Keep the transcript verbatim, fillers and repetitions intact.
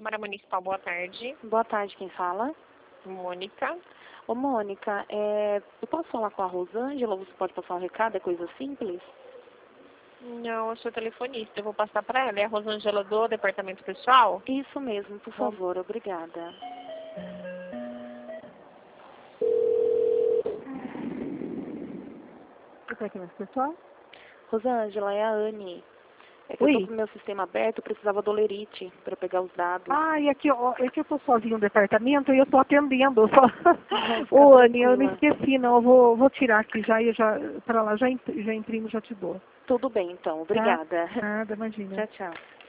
Câmara Municipal, boa tarde. Boa tarde, quem fala? Mônica. Ô, Mônica, é, eu posso falar com a Rosângela? Você pode passar um recado? É coisa simples? Não, eu sou telefonista, eu vou passar para ela. É a Rosângela do Departamento Pessoal? Isso mesmo, por Bom. favor, obrigada. Departamento pessoal? Rosângela, é a Anne. É que eu Oi. tô com o meu sistema aberto, eu precisava do Olerite para pegar os dados. Ah, e aqui, ó, é que eu tô sozinho no departamento e eu tô atendendo só. Ai, fica Ô, Anny, eu não tranquila. esqueci, não. Eu vou, vou tirar aqui já e eu já, pra lá, já, imp- já imprimo, já te dou. Tudo bem, então. Tá? Obrigada. Nada, imagina. Tchau, tchau.